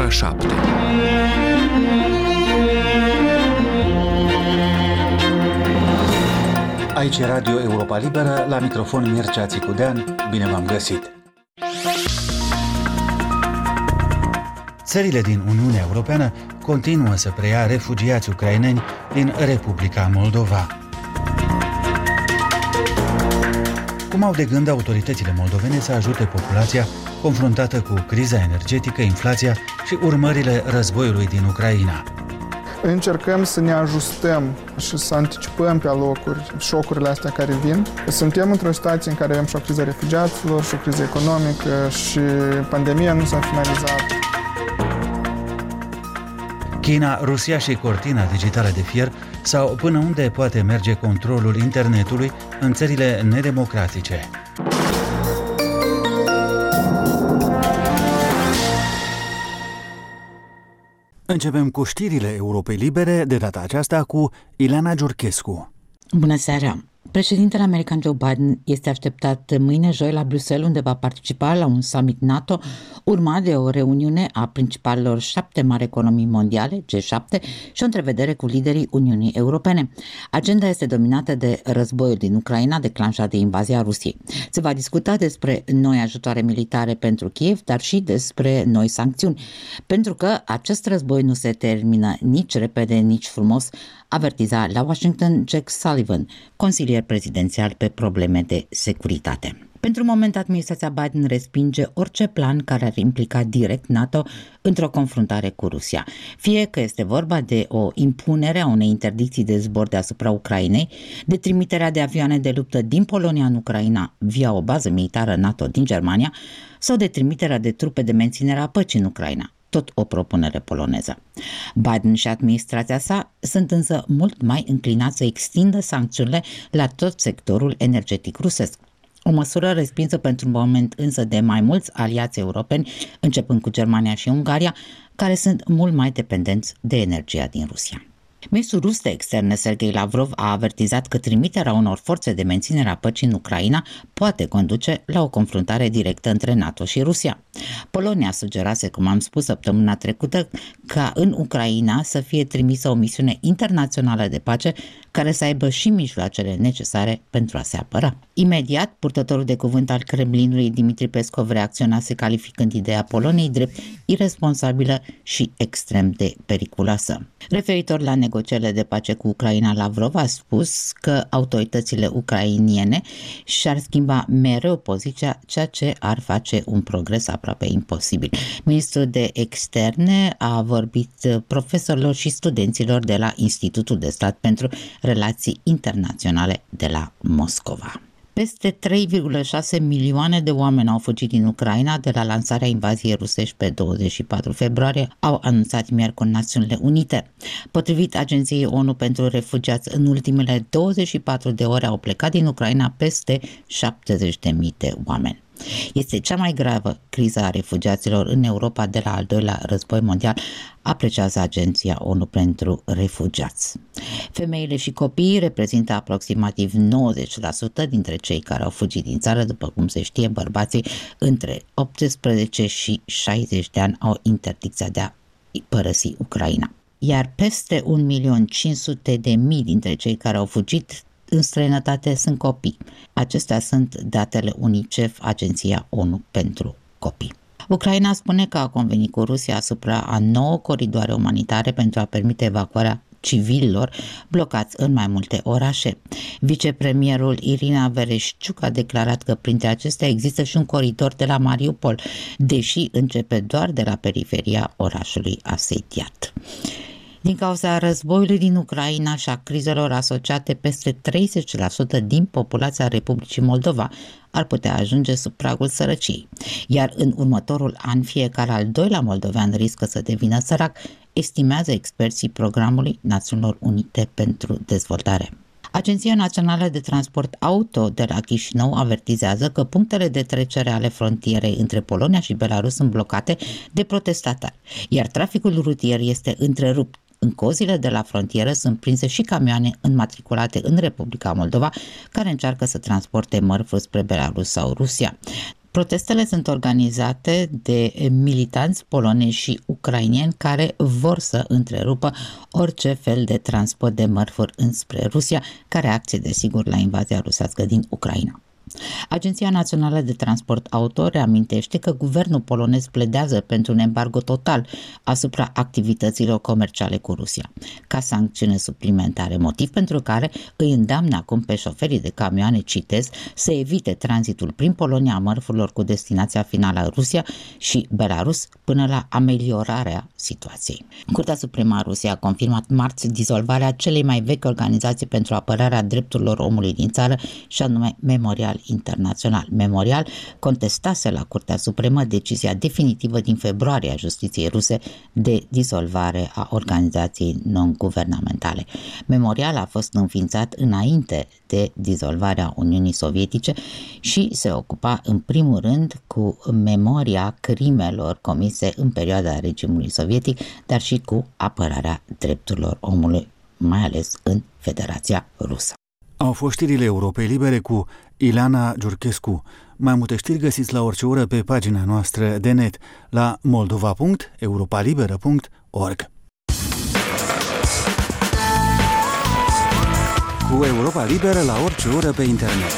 7. Aici e Radio Europa Liberă, la microfon Mircea Țicudean, bine v-am găsit! Țările din Uniunea Europeană continuă să preia refugiați ucraineni din Republica Moldova. Cum au de gând autoritățile moldovene să ajute populația confruntată cu criza energetică, inflația și urmările războiului din Ucraina? Încercăm să ne ajustăm și să anticipăm pe alocuri șocurile astea care vin. Suntem într-o situație în care avem și o criză refugiaților, și o criză economică, și pandemia nu s-a finalizat. China, Rusia și cortina digitală de fier sau până unde poate merge controlul internetului în țările nedemocratice. Începem cu știrile Europei Libere, de data aceasta cu Ileana Giurchescu. Bună seara! Președintele american Joe Biden este așteptat mâine, joi, la Bruxelles, unde va participa la un summit NATO, urmat de o reuniune a principalelor 7 mari economii mondiale, G7, și o întrevedere cu liderii Uniunii Europene. Agenda este dominată de războiul din Ucraina, declanșat de invazia Rusiei. Se va discuta despre noi ajutoare militare pentru Kiev, dar și despre noi sancțiuni, pentru că acest război nu se termină nici repede, nici frumos, avertiza la Washington Jack Sullivan, consilier prezidențial pe probleme de securitate. Pentru moment, administrația Biden respinge orice plan care ar implica direct NATO într-o confruntare cu Rusia. Fie că este vorba de o impunere a unei interdicții de zbor deasupra Ucrainei, de trimiterea de avioane de luptă din Polonia în Ucraina via o bază militară NATO din Germania, sau de trimiterea de trupe de menținere a păcii în Ucraina. Tot o propunere poloneză. Biden și administrația sa sunt însă mult mai înclinați să extindă sancțiunile la tot sectorul energetic rusesc. O măsură respinsă pentru moment însă de mai mulți aliați europeni, începând cu Germania și Ungaria, care sunt mult mai dependenți de energia din Rusia. Ministrul rus de externe Sergei Lavrov a avertizat că trimiterea unor forțe de menținere a păcii în Ucraina poate conduce la o confruntare directă între NATO și Rusia. Polonia sugerase, cum am spus săptămâna trecută, ca în Ucraina să fie trimisă o misiune internațională de pace care să aibă și mijloacele necesare pentru a se apăra. Imediat, purtătorul de cuvânt al Kremlinului, Dmitri Peskov, reacționase calificând ideea Poloniei drept iresponsabilă și extrem de periculoasă. Referitor la negocierile de pace cu Ucraina, Lavrov a spus că autoritățile ucrainiene și-ar schimba mereu poziția, ceea ce ar face un progres aproape imposibil. Ministrul de Externe a vorbit profesorilor și studenților de la Institutul de Stat pentru Relații Internaționale de la Moscova. Peste 3,6 milioane de oameni au fugit din Ucraina de la lansarea invaziei rusești pe 24 februarie, au anunțat miercuri Națiunile Unite. Potrivit Agenției ONU pentru Refugiați, în ultimele 24 de ore au plecat din Ucraina peste 70.000 de oameni. Este cea mai gravă criză a refugiaților în Europa de la al doilea război mondial, apreciază Agenția ONU pentru Refugiați. Femeile și copiii reprezintă aproximativ 90% dintre cei care au fugit din țară. După cum se știe, bărbații între 18 și 60 de ani au interdicția de a părăsi Ucraina. Iar peste 1.500.000 dintre cei care au fugit în străinătate sunt copii. Acestea sunt datele UNICEF, Agenția ONU pentru Copii. Ucraina spune că a convenit cu Rusia asupra a 9 coridoare umanitare pentru a permite evacuarea civililor blocați în mai multe orașe. Vicepremierul Irina Vereshchuk a declarat că printre acestea există și un coridor de la Mariupol, deși începe doar de la periferia orașului asediat. Din cauza războiului din Ucraina și a crizelor asociate, peste 30% din populația Republicii Moldova ar putea ajunge sub pragul sărăciei. Iar în următorul an, fiecare al doilea moldovean riscă să devină sărac, estimează experții Programului Națiunilor Unite pentru Dezvoltare. Agenția Națională de Transport Auto de la Chișinău avertizează că punctele de trecere ale frontierei între Polonia și Belarus sunt blocate de protestatari, iar traficul rutier este întrerupt. În cozile de la frontieră sunt prinse și camioane înmatriculate în Republica Moldova care încearcă să transporte mărfuri spre Belarus sau Rusia. Protestele sunt organizate de militanți polonezi și ucraineni care vor să întrerupă orice fel de transport de mărfuri înspre Rusia, ca reacție, desigur, la invazia rusească din Ucraina. Agenția Națională de Transport Auto reamintește că guvernul polonez pledează pentru un embargo total asupra activităților comerciale cu Rusia, ca sancțiune suplimentare, motiv pentru care îi îndeamnă acum pe șoferii de camioane, citez, să evite tranzitul prin Polonia a mărfurilor cu destinația finală Rusia și Belarus până la ameliorarea situației. Curtea Supremă a Rusiei a confirmat marți dizolvarea celei mai vechi organizații pentru apărarea drepturilor omului din țară, și anume Memorial Internațional. Memorial contestase la Curtea Supremă decizia definitivă din februarie a justiției ruse de dizolvare a organizației non-guvernamentale. Memorial a fost înființat înainte de dizolvarea Uniunii Sovietice și se ocupa în primul rând cu memoria crimelor comise în perioada regimului sovietic, dar și cu apărarea drepturilor omului, mai ales în Federația Rusă. Au fost știrile Europei Libere cu Ileana Giurchescu. Mai multe știri găsiți la orice oră pe pagina noastră de net la moldova.europalibera.org. Cu Europa Liberă la orice oră pe internet.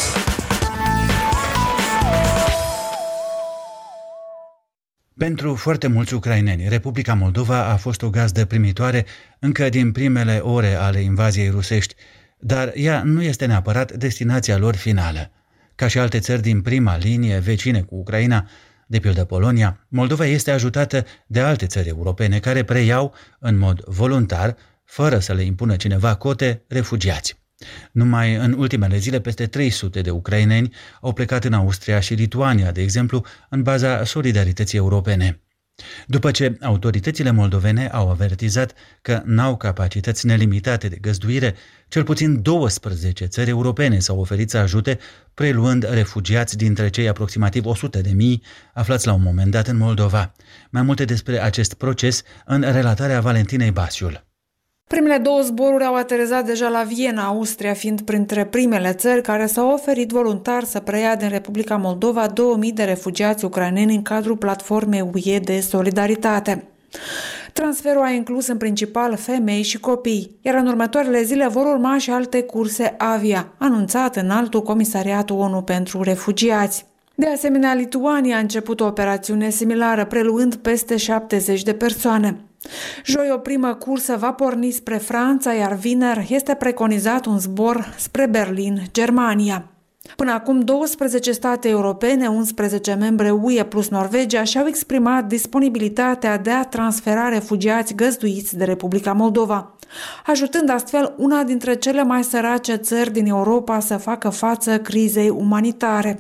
Pentru foarte mulți ucraineni, Republica Moldova a fost o gazdă primitoare încă din primele ore ale invaziei rusești, dar ea nu este neapărat destinația lor finală. Ca și alte țări din prima linie vecine cu Ucraina, de pildă Polonia, Moldova este ajutată de alte țări europene care preiau în mod voluntar, fără să le impună cineva cote, refugiați. Numai în ultimele zile, peste 300 de ucraineni au plecat în Austria și Lituania, de exemplu, în baza solidarității europene. După ce autoritățile moldovene au avertizat că n-au capacități nelimitate de găzduire, cel puțin 12 țări europene s-au oferit să ajute, preluând refugiați dintre cei aproximativ 100.000 aflați la un moment dat în Moldova. Mai multe despre acest proces în relatarea Valentinei Basiul. Primele 2 zboruri au aterizat deja la Viena, Austria, fiind printre primele țări care s-au oferit voluntar să preia din Republica Moldova 2000 de refugiați ucraineni în cadrul platformei UE de solidaritate. Transferul a inclus în principal femei și copii, iar în următoarele zile vor urma și alte curse avia, anunțat Înaltul Comisariatul ONU pentru Refugiați. De asemenea, Lituania a început o operațiune similară, preluând peste 70 de persoane. Joi o primă cursă va porni spre Franța, iar vineri este preconizat un zbor spre Berlin, Germania. Până acum, 12 state europene, 11 membre UE plus Norvegia și-au exprimat disponibilitatea de a transfera refugiați găzduiți de Republica Moldova, ajutând astfel una dintre cele mai sărace țări din Europa să facă față crizei umanitare.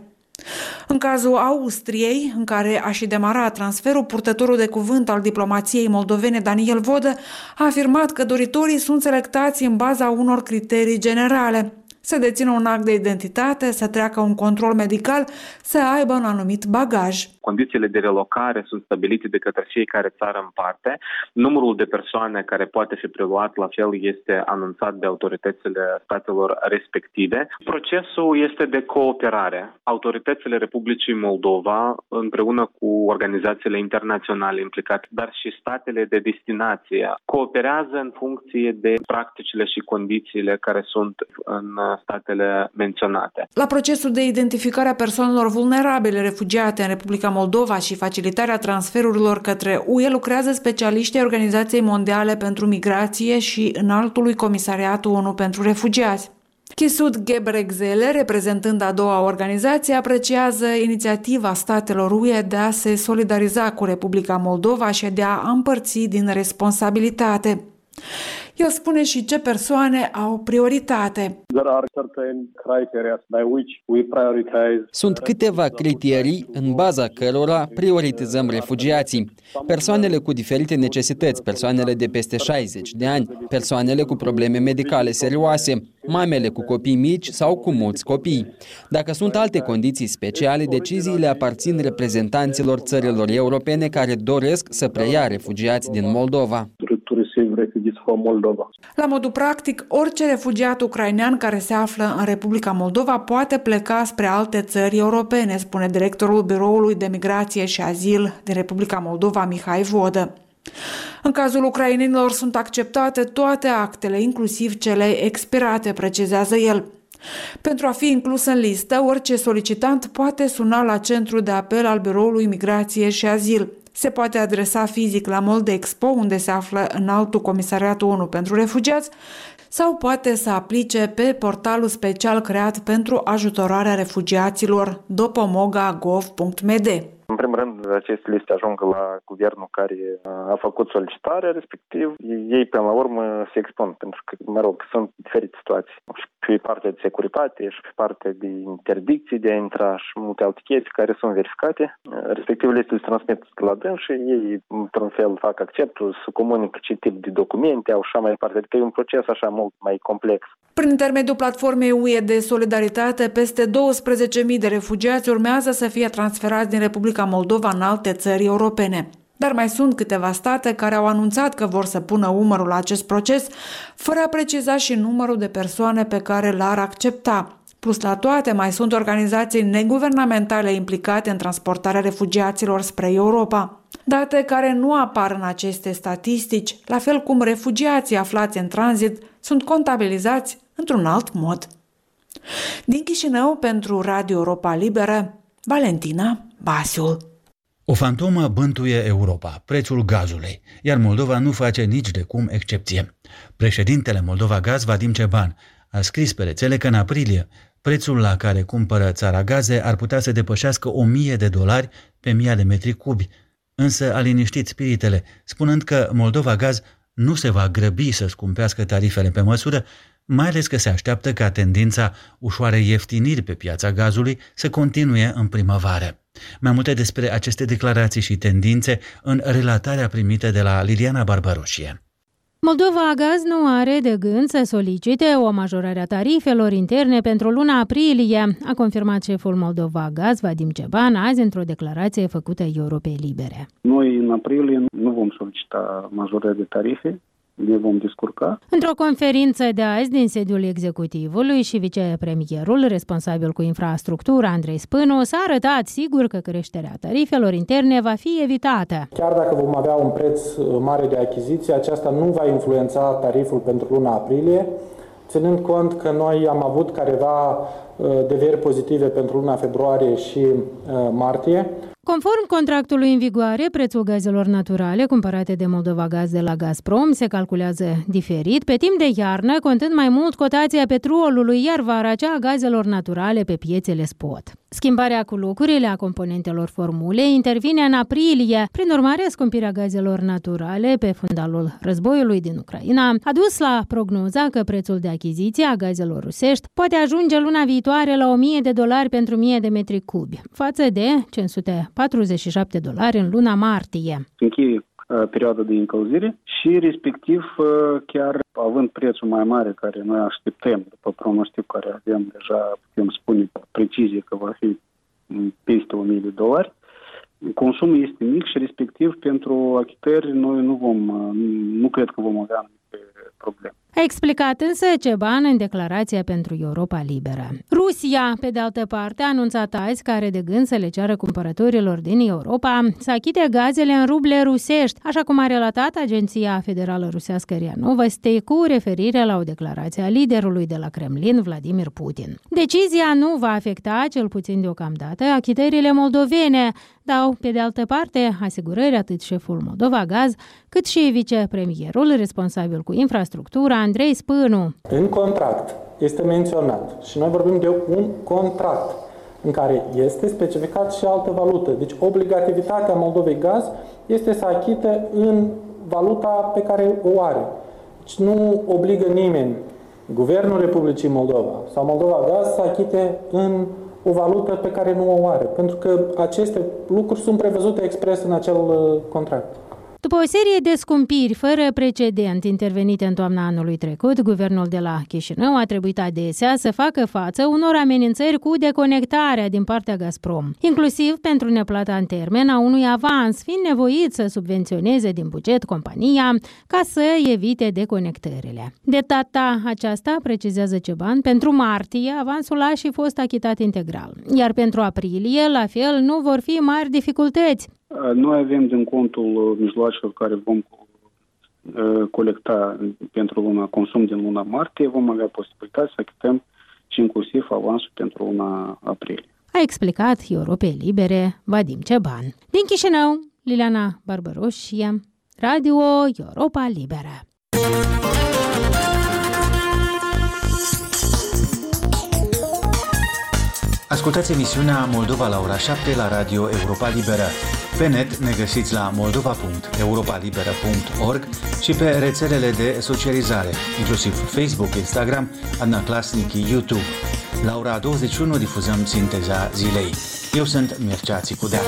În cazul Austriei, în care a și demarat transferul, purtătorul de cuvânt al diplomației moldovene, Daniel Vodă, a afirmat că doritorii sunt selectați în baza unor criterii generale: să dețină un act de identitate, să treacă un control medical, să aibă un anumit bagaj. Condițiile de relocare sunt stabilite de către fiecare țară în parte. Numărul de persoane care poate fi preluat la fel este anunțat de autoritățile statelor respective. Procesul este de cooperare. Autoritățile Republicii Moldova, împreună cu organizațiile internaționale implicate, dar și statele de destinație, cooperează în funcție de practicile și condițiile care sunt în statele menționate. La procesul de identificare a persoanelor vulnerabile refugiate în Republica Moldova și facilitarea transferurilor către UE lucrează specialiștii Organizației Mondiale pentru Migrație și Înaltului Comisariatul ONU pentru Refugiați. Chisut Gebreghzele, reprezentând a doua organizație, apreciază inițiativa statelor UE de a se solidariza cu Republica Moldova și de a împărți din responsabilitate. El spune și ce persoane au prioritate. Sunt câteva criterii în baza cărora prioritizăm refugiații. Persoanele cu diferite necesități, persoanele de peste 60 de ani, persoanele cu probleme medicale serioase, mamele cu copii mici sau cu mulți copii. Dacă sunt alte condiții speciale, deciziile aparțin reprezentanților țărilor europene care doresc să preia refugiați din Moldova. inclusiv refugiați from Moldova. La modul practic, orice refugiat ucrainean care se află în Republica Moldova poate pleca spre alte țări europene, spune directorul Biroului de Migrație și Azil din Republica Moldova, Mihai Vodă. În cazul ucrainenilor sunt acceptate toate actele, inclusiv cele expirate, precizează el. Pentru a fi inclus în listă, orice solicitant poate suna la centrul de apel al Biroului Migrație și Azil. Se poate adresa fizic la Moldexpo, unde se află Înaltul Comisariat ONU pentru Refugiați, sau poate să aplice pe portalul special creat pentru ajutorarea refugiaților dopomoga.gov.md. În primul rând, aceste liste ajung la guvernul care a făcut solicitarea, respectiv ei până la urmă se expun, pentru că, sunt diferite situații. Și pe partea de securitate, și pe partea de interdicții de a intra și multe alte chestii care sunt verificate. Respectiv, listele se transmit la dâns și ei, într-un fel, fac acceptul, să comunică ce tip de documente au și așa mai departe. Adică e un proces așa mult mai complex. Prin intermediul platformei UE de solidaritate, peste 12.000 de refugiați urmează să fie transferați din Republica Moldova în alte țări europene. Dar mai sunt câteva state care au anunțat că vor să pună umărul la acest proces, fără a preciza și numărul de persoane pe care l-ar accepta. Plus la toate, mai sunt organizații neguvernamentale implicate în transportarea refugiaților spre Europa. Date care nu apar în aceste statistici, la fel cum refugiații aflați în tranzit sunt contabilizați într-un alt mod. Din Chișinău, pentru Radio Europa Liberă, Valentina Basiul. O fantomă bântuie Europa, prețul gazului, iar Moldova nu face nici de cum excepție. Președintele Moldova Gaz, Vadim Ceban, a scris pe rețele că în aprilie prețul la care cumpără țara gaze ar putea să depășească $1.000 pe 1.000 de metri cubi, însă a liniștit spiritele, spunând că Moldova Gaz nu se va grăbi să scumpească tarifele pe măsură, mai ales că se așteaptă ca tendința ușoarei ieftiniri pe piața gazului să continue în primăvară. Mai multe despre aceste declarații și tendințe în relatarea primită de la Liliana Barbaroșie. Moldova Gaz nu are de gând să solicite o majorare a tarifelor interne pentru luna aprilie, a confirmat șeful Moldova Gaz, Vadim Ceban, azi într-o declarație făcută Europei Libere. Noi în aprilie nu vom solicita majorare de tarife, ne vom descurca. Într-o conferință de azi din sediul executivului și vicepremierul responsabil cu infrastructura, Andrei Spânu, s-a arătat sigur că creșterea tarifelor interne va fi evitată. Chiar dacă vom avea un preț mare de achiziție, aceasta nu va influența tariful pentru luna aprilie, ținând cont că noi am avut careva deveri pozitive pentru luna februarie și martie. Conform contractului în vigoare, prețul gazelor naturale cumpărate de Moldova Gaz de la Gazprom se calculează diferit pe timp de iarnă, contând mai mult cotația petrolului, iar vara cea a gazelor naturale pe piețele spot. Schimbarea cu locurile a componentelor formulei intervine în aprilie. Prin urmare, scumpirea gazelor naturale pe fundalul războiului din Ucraina a dus la prognoza că prețul de achiziție a gazelor rusești poate ajunge luna viitoare la $1.000 pentru 1.000 de metri cubi, față de $547 în luna martie. Încheie perioada de încălzire și respectiv chiar având prețul mai mare care noi așteptăm, după pronostic care avem deja, putem spune cu precizie că va fi peste $1.000, consumul este mic și respectiv pentru achitări noi nu cred că vom avea anumite probleme. A explicat însă Ceban în declarația pentru Europa Liberă. Rusia, pe de altă parte, a anunțat azi că are de gând să le ceară cumpărătorilor din Europa să achite gazele în ruble rusești, așa cum a relatat Agenția Federală Rusească RIA Novosti cu referire la o declarație a liderului de la Kremlin, Vladimir Putin. Decizia nu va afecta, cel puțin deocamdată, achitările moldovene, dau, pe de altă parte, asigurări atât șeful Moldova Gaz, cât și vicepremierul responsabil cu infrastructura, Andrei Spânu. În contract este menționat și noi vorbim de un contract în care este specificat și altă valută. Deci obligativitatea Moldovei Gaz este să achite în valuta pe care o are. Deci nu obligă nimeni, Guvernul Republicii Moldova sau Moldova Gaz, să achite în o valută pe care nu o are. Pentru că aceste lucruri sunt prevăzute expres în acel contract. După o serie de scumpiri fără precedent intervenite în toamna anului trecut, guvernul de la Chișinău a trebuit adesea să facă față unor amenințări cu deconectarea din partea Gazprom, inclusiv pentru neplata în termen a unui avans, fiind nevoit să subvenționeze din buget compania ca să evite deconectările. De data aceasta, precizează Ceban, pentru martie avansul a și fost achitat integral, iar pentru aprilie, la fel, nu vor fi mari dificultăți. Noi avem din contul mijloacelor care vom colecta pentru luna consum din luna martie, vom avea posibilitatea să achităm și inclusiv avansul pentru luna aprilie. A explicat Europei Libere Vadim Ceban. Din Chișinău, Liliana Barbăroșie, Radio Europa Liberă. Ascultați emisiunea Moldova la ora 7 la Radio Europa Liberă. Pe net ne găsiți la moldova.europalibera.org și pe rețelele de socializare, inclusiv Facebook, Instagram, Adnaclasnic, YouTube. La ora 21 difuzăm sinteza zilei. Eu sunt Mircea Țicudea.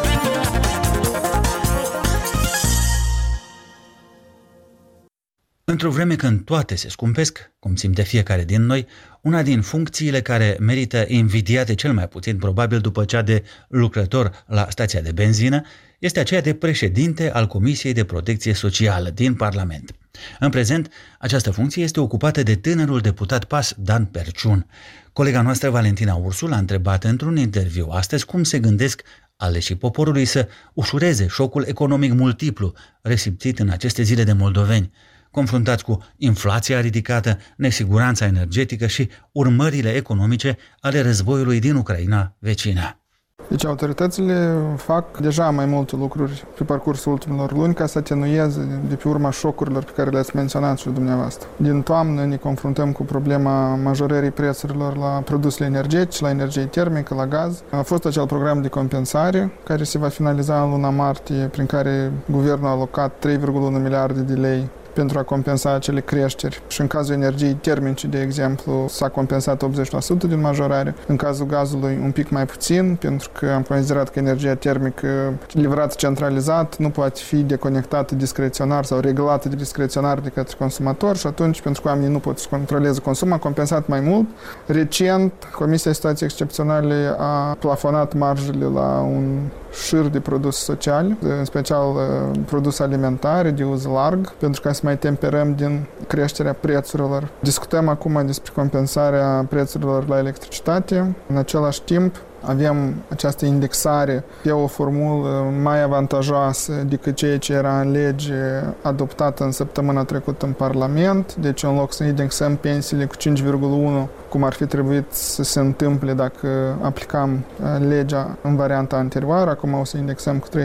Într-o vreme când toate se scumpesc, cum simte fiecare din noi, una din funcțiile care merită invidiate cel mai puțin probabil după cea de lucrător la stația de benzină, este aceea de președinte al Comisiei de Protecție Socială din Parlament. În prezent, această funcție este ocupată de tânărul deputat PAS Dan Perciun. Colega noastră Valentina Ursu l-a întrebat într-un interviu astăzi cum se gândesc aleșii poporului să ușureze șocul economic multiplu resimțit în aceste zile de moldoveni, confruntați cu inflația ridicată, nesiguranța energetică și urmările economice ale războiului din Ucraina vecină. Deci autoritățile fac deja mai multe lucruri pe parcursul ultimilor luni ca să atenueze de pe urma șocurilor pe care le-ați menționat și dumneavoastră. Din toamnă ne confruntăm cu problema majorării prețurilor la produsele energetice, la energie termică, la gaz. A fost acel program de compensare care se va finaliza în luna martie, prin care guvernul a alocat 3,1 miliarde de lei pentru a compensa acele creșteri. Și în cazul energiei termice, de exemplu, s-a compensat 80% din majorare. În cazul gazului un pic mai puțin, pentru că am considerat că energia termică livrată centralizat nu poate fi deconectată discreționar sau reglată discreționar de către consumator și atunci, pentru că oamenii nu pot să controleze consumul, a compensat mai mult. Recent, Comisia de Situații Excepționale a plafonat marjele la un șir de produse sociale, în special produse alimentare de uz larg, pentru ca să mai temperăm din creșterea prețurilor. Discutăm acum despre compensarea prețurilor la electricitate. În același timp, avem această indexare pe o formulă mai avantajoasă decât ceea ce era în lege adoptată în săptămâna trecută în Parlament. Deci, în loc să indexăm pensiile cu 5,1, cum ar fi trebuit să se întâmple dacă aplicam legea în varianta anterioară, acum o să indexăm cu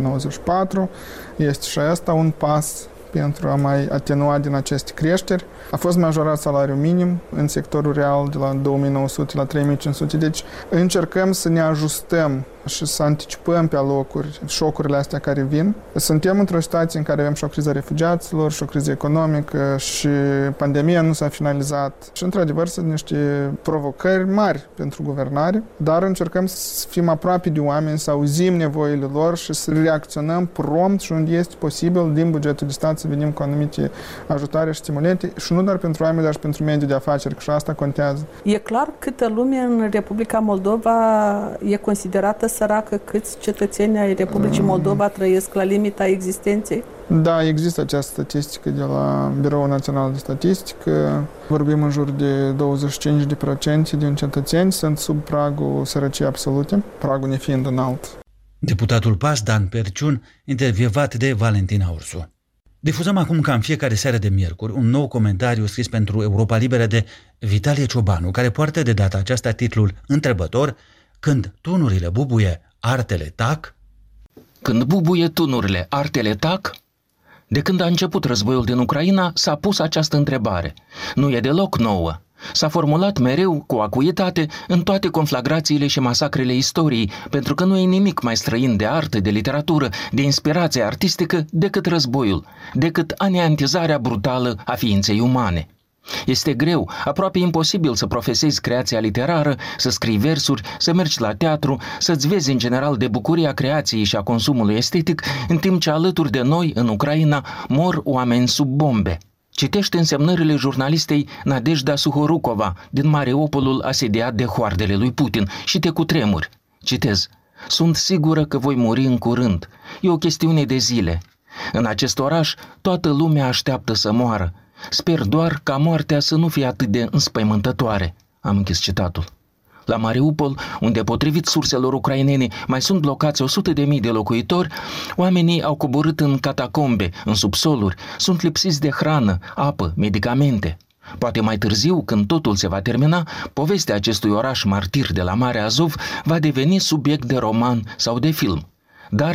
13,94. Este și asta un pas pentru a mai atenua din aceste creșteri. A fost majorat salariul minim în sectorul real de la 2.900 la 3.500. Deci încercăm să ne ajustăm și să anticipăm pe alocuri șocurile astea care vin. Suntem într-o situație în care avem și o criză refugiaților, și o criză economică și pandemia nu s-a finalizat. Și într-adevăr sunt niște provocări mari pentru guvernare, dar încercăm să fim aproape de oameni, să auzim nevoile lor și să reacționăm prompt și unde este posibil din bugetul de stat să venim cu anumite ajutoare și stimulente și nu doar pentru oameni, dar și pentru mediul de afaceri, că și asta contează. E clar câtă lume în Republica Moldova e considerată săracă, câți cetățeni ai Republicii Moldova trăiesc la limita existenței? Da, există această statistică de la Biroul Național de Statistică. Vorbim în jur de 25% din cetățeni sunt sub pragul sărăciei absolute, pragul nefiind înalt. Deputatul PAS Dan Perciun, intervievat de Valentina Ursu. Difuzăm acum ca în fiecare seară de miercuri un nou comentariu scris pentru Europa Liberă de Vitalie Ciobanu, care poartă de data aceasta titlul întrebător: Când tunurile bubuie, artele tac? Când bubuie tunurile, artele tac? De când a început războiul din Ucraina, s-a pus această întrebare. Nu e deloc nouă. S-a formulat mereu cu acuitate în toate conflagrațiile și masacrele istoriei, pentru că nu e nimic mai străin de artă, de literatură, de inspirație artistică decât războiul, decât aneantizarea brutală a ființei umane. Este greu, aproape imposibil să profesezi creația literară, să scrii versuri, să mergi la teatru, să-ți vezi în general de bucuria creației și a consumului estetic, în timp ce alături de noi, în Ucraina, mor oameni sub bombe. Citește însemnările jurnalistei Nadejda Suhorukova din Mariupolul asediat de hoardele lui Putin și te cutremuri. Citez: "Sunt sigură că voi muri în curând. E o chestiune de zile. În acest oraș toată lumea așteaptă să moară. Sper doar ca moartea să nu fie atât de înspăimântătoare." Am închis citatul. La Mariupol, unde potrivit surselor ucrainene mai sunt blocați 100.000 de locuitori, oamenii au coborât în catacombe, în subsoluri, sunt lipsiți de hrană, apă, medicamente. Poate mai târziu, când totul se va termina, povestea acestui oraș martir de la Marea Azov va deveni subiect de roman sau de film. Dar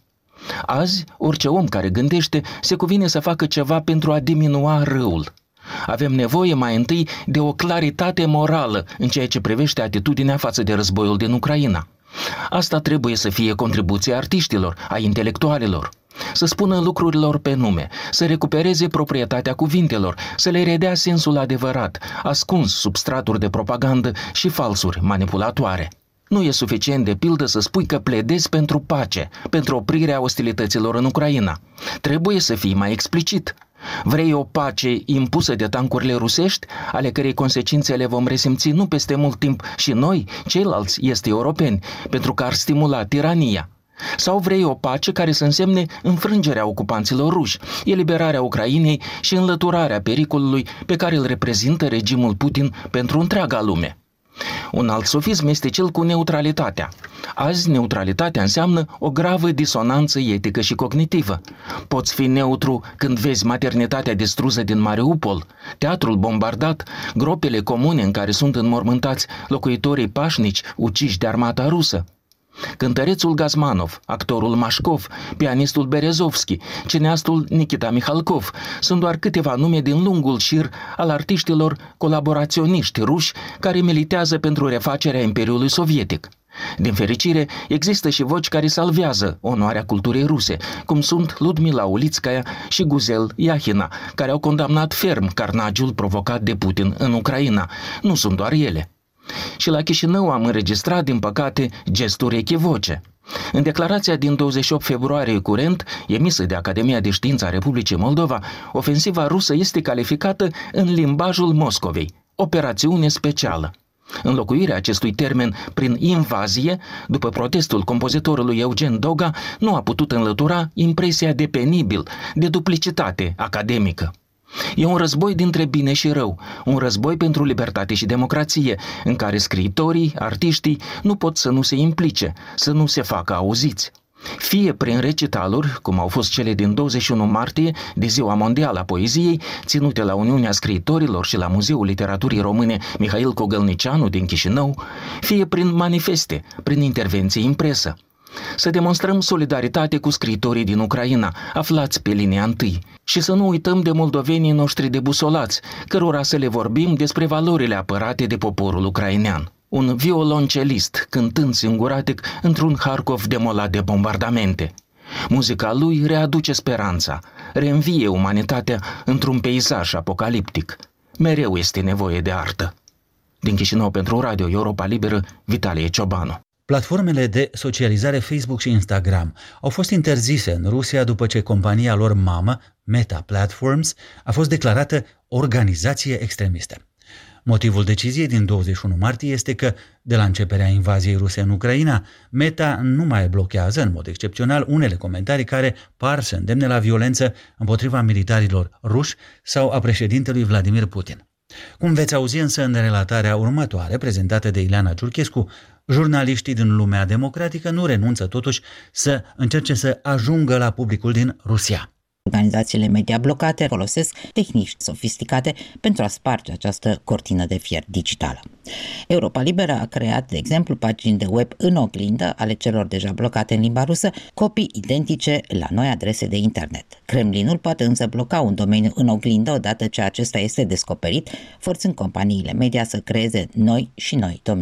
azi, orice om care gândește se cuvine să facă ceva pentru a diminua răul. Avem nevoie mai întâi de o claritate morală în ceea ce privește atitudinea față de războiul din Ucraina. Asta trebuie să fie contribuția artiștilor, a intelectualilor. Să spună lucrurilor pe nume, să recupereze proprietatea cuvintelor, să le redea sensul adevărat, ascuns sub straturi de propagandă și falsuri manipulatoare. Nu e suficient, de pildă, să spui că pledezi pentru pace, pentru oprirea ostilităților în Ucraina. Trebuie să fii mai explicit. Vrei o pace impusă de tancurile rusești, ale cărei consecințe le vom resimți nu peste mult timp și noi, ceilalți esti europeni, pentru că ar stimula tirania? Sau vrei o pace care să însemne înfrângerea ocupanților ruși, eliberarea Ucrainei și înlăturarea pericolului pe care îl reprezintă regimul Putin pentru întreaga lume? Un alt sofism este cel cu neutralitatea. Azi, neutralitatea înseamnă o gravă disonanță etică și cognitivă. Poți fi neutru când vezi maternitatea distrusă din Mariupol, teatrul bombardat, gropile comune în care sunt înmormântați locuitorii pașnici uciși de armata rusă. Cântărețul Gazmanov, actorul Mașkov, pianistul Berezovski, cineastul Nikita Mihalkov sunt doar câteva nume din lungul șir al artiștilor colaboraționiști ruși care militează pentru refacerea Imperiului Sovietic. Din fericire, există și voci care salvează onoarea culturii ruse, cum sunt Ludmila Ulitskaya și Guzel Iahina, care au condamnat ferm carnagiul provocat de Putin în Ucraina. Nu sunt doar ele. Și la Chișinău am înregistrat, din păcate, gesturi echivoce. În declarația din 28 februarie curent, emisă de Academia de Știință a Republicii Moldova, ofensiva rusă este calificată în limbajul Moscovei, operațiune specială. Înlocuirea acestui termen prin invazie, după protestul compozitorului Eugen Doga, nu a putut înlătura impresia de penibil, de duplicitate academică. E un război dintre bine și rău, un război pentru libertate și democrație, în care scriitorii, artiștii nu pot să nu se implice, să nu se facă auziți. Fie prin recitaluri, cum au fost cele din 21 martie, de Ziua Mondială a Poeziei, ținute la Uniunea Scriitorilor și la Muzeul Literaturii Române Mihail Cogălnicianu din Chișinău, fie prin manifeste, prin intervenții în presă. Să demonstrăm solidaritate cu scriitorii din Ucraina, aflați pe linia întâi, și să nu uităm de moldovenii noștri debusolați, cărora să le vorbim despre valorile apărate de poporul ucrainean. Un violoncelist cântând singuratic într-un Harkov demolat de bombardamente. Muzica lui readuce speranța, reînvie umanitatea într-un peisaj apocaliptic. Mereu este nevoie de artă. Din Chișinău pentru Radio Europa Liberă, Vitalie Ciobanu. Platformele de socializare Facebook și Instagram au fost interzise în Rusia după ce compania lor mamă, Meta Platforms, a fost declarată organizație extremistă. Motivul deciziei din 21 martie este că, de la începerea invaziei ruse în Ucraina, Meta nu mai blochează, în mod excepțional, unele comentarii care par să îndemne la violență împotriva militarilor ruși sau a președintelui Vladimir Putin. Cum veți auzi însă în relatarea următoare, prezentată de Ileana Giurchescu, jurnaliștii din lumea democratică nu renunță totuși să încerce să ajungă la publicul din Rusia. Organizațiile media blocate folosesc tehnici sofisticate pentru a sparge această cortină de fier digitală. Europa Liberă a creat, de exemplu, pagini de web în oglindă ale celor deja blocate în limba rusă, copii identice la noi adrese de internet. Kremlinul poate însă bloca un domeniu în oglindă odată ce acesta este descoperit, forțând companiile media să creeze noi și noi domenii.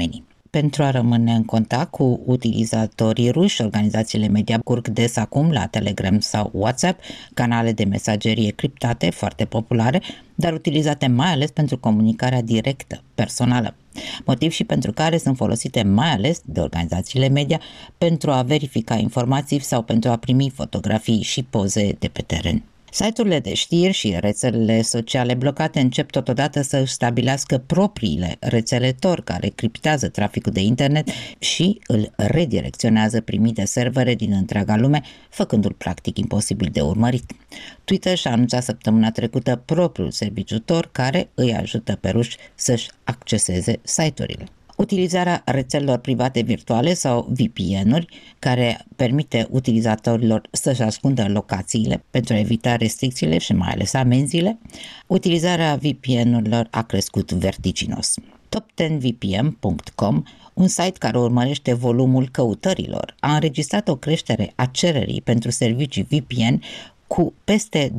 Pentru a rămâne în contact cu utilizatorii ruși, organizațiile media curg des acum la Telegram sau WhatsApp, canale de mesagerie criptate foarte populare, dar utilizate mai ales pentru comunicarea directă, personală. Motiv și pentru care sunt folosite mai ales de organizațiile media pentru a verifica informații sau pentru a primi fotografii și poze de pe teren. Site-urile de știri și rețelele sociale blocate încep totodată să își stabilească propriile rețele Tor care criptează traficul de internet și îl redirecționează primit de servere din întreaga lume, făcându-l practic imposibil de urmărit. Twitter și-a anunțat săptămâna trecută propriul serviciu Tor care îi ajută pe ruși să-și acceseze site-urile. Utilizarea rețelelor private virtuale sau VPN-uri, care permite utilizatorilor să-și ascundă locațiile pentru a evita restricțiile și mai ales amenziile, utilizarea VPN-urilor a crescut vertiginos. Top10vpn.com, un site care urmărește volumul căutărilor, a înregistrat o creștere a cererii pentru servicii VPN cu peste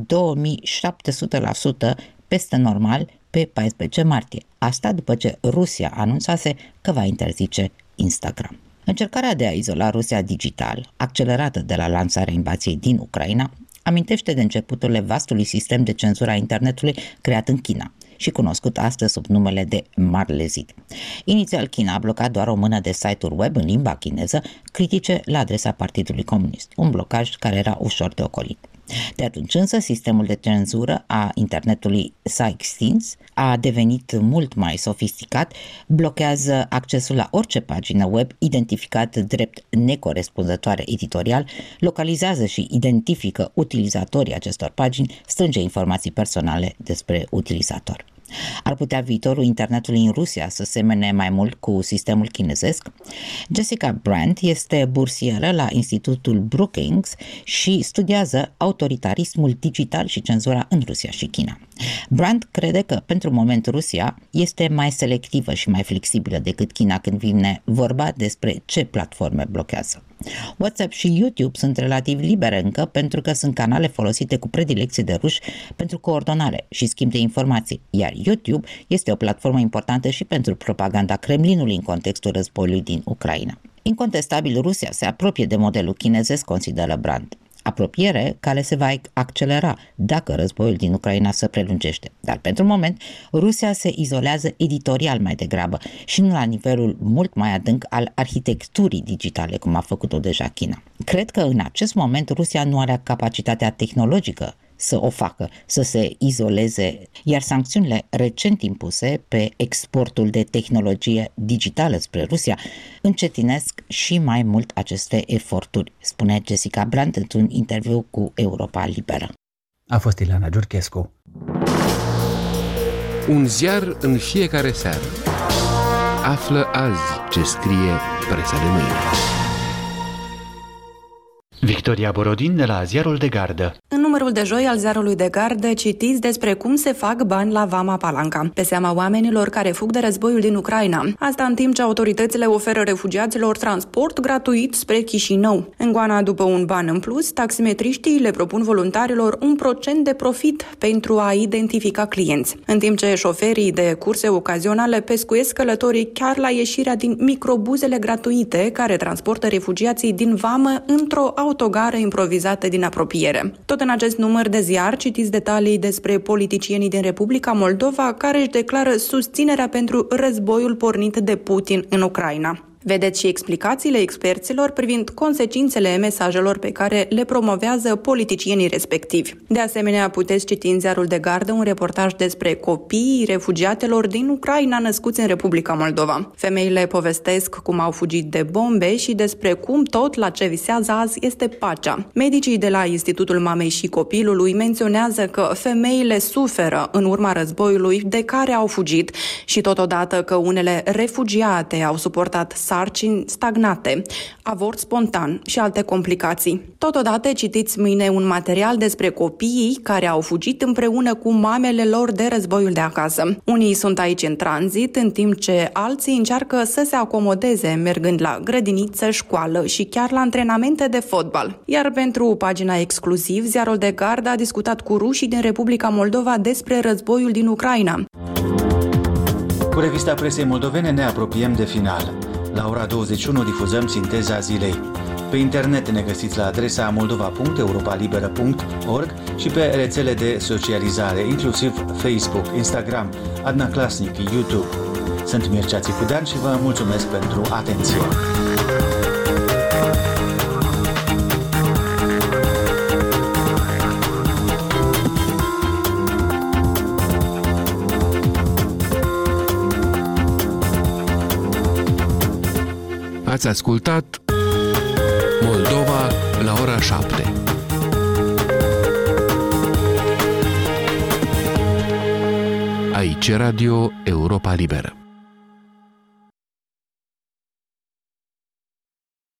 2700% peste normal pe 14 martie. Asta după ce Rusia anunțase că va interzice Instagram. Încercarea de a izola Rusia digital, accelerată de la lansarea invaziei din Ucraina, amintește de începuturile vastului sistem de cenzură a internetului creat în China și cunoscut astăzi sub numele de Marele Zid. Inițial, China a blocat doar o mână de site-uri web în limba chineză critice la adresa Partidului Comunist, un blocaj care era ușor de ocolit. De atunci însă, sistemul de cenzură a internetului s-a extins, a devenit mult mai sofisticat, blochează accesul la orice pagină web identificat drept necorespunzătoare editorial, localizează și identifică utilizatorii acestor pagini, strânge informații personale despre utilizator. Ar putea viitorul internetului în Rusia să semene mai mult cu sistemul chinezesc? Jessica Brandt este bursieră la Institutul Brookings și studiază autoritarismul digital și cenzura în Rusia și China. Brandt crede că, pentru moment, Rusia este mai selectivă și mai flexibilă decât China când vine vorba despre ce platforme blochează. WhatsApp și YouTube sunt relativ libere încă pentru că sunt canale folosite cu predilecție de ruși pentru coordonare și schimb de informații, iar YouTube este o platformă importantă și pentru propaganda Kremlinului în contextul războiului din Ucraina. Incontestabil, Rusia se apropie de modelul chinezesc, consideră Brandt. Apropiere care se va accelera dacă războiul din Ucraina se prelungește. Dar pentru moment, Rusia se izolează editorial mai degrabă și nu la nivelul mult mai adânc al arhitecturii digitale, cum a făcut-o deja China. Cred că în acest moment Rusia nu are capacitatea tehnologică să o facă, să se izoleze, iar sancțiunile recent impuse pe exportul de tehnologie digitală spre Rusia încetinesc și mai mult aceste eforturi, spune Jessica Brandt într-un interviu cu Europa Liberă. A fost Ileana Giurchescu. Un ziar în fiecare seară. Află azi ce scrie presa de mâine. Victoria Borodin de la Ziarul de Gardă. În numărul de joi al Ziarului de Gardă citiți despre cum se fac bani la Vama Palanca, pe seama oamenilor care fug de războiul din Ucraina. Asta în timp ce autoritățile oferă refugiaților transport gratuit spre Chișinău. În Goana, după un ban în plus, taximetriștii le propun voluntarilor 1% de profit pentru a identifica clienți. În timp ce șoferii de curse ocazionale pescuiesc călătorii chiar la ieșirea din microbuzele gratuite care transportă refugiații din Vamă într-o autogară improvizată din apropiere. Tot în acest număr de ziar citiți detalii despre politicienii din Republica Moldova care își declară susținerea pentru războiul pornit de Putin în Ucraina. Vedeți și explicațiile experților privind consecințele mesajelor pe care le promovează politicienii respectivi. De asemenea, puteți citi în Ziarul de Gardă un reportaj despre copiii refugiatelor din Ucraina născuți în Republica Moldova. Femeile povestesc cum au fugit de bombe și despre cum tot la ce visează azi este pacea. Medicii de la Institutul Mamei și Copilului menționează că femeile suferă în urma războiului de care au fugit și totodată că unele refugiate au suportat sarcini stagnate, avort spontan și alte complicații. Totodată citiți mâine un material despre copiii care au fugit împreună cu mamele lor de războiul de acasă. Unii sunt aici în tranzit, în timp ce alții încearcă să se acomodeze, mergând la grădiniță, școală și chiar la antrenamente de fotbal. Iar pentru pagina exclusiv, Ziarul de Gardă a discutat cu rușii din Republica Moldova despre războiul din Ucraina. Cu revista presei moldovene ne apropiem de final. La ora 21 difuzăm Sinteza Zilei. Pe internet ne găsiți la adresa moldova.europalibera.org și pe rețele de socializare, inclusiv Facebook, Instagram, Adna Klasnic, YouTube. Sunt Mircea Țicudean și vă mulțumesc pentru atenție. Ați ascultat Moldova la ora 7. Aici Radio Europa Liberă.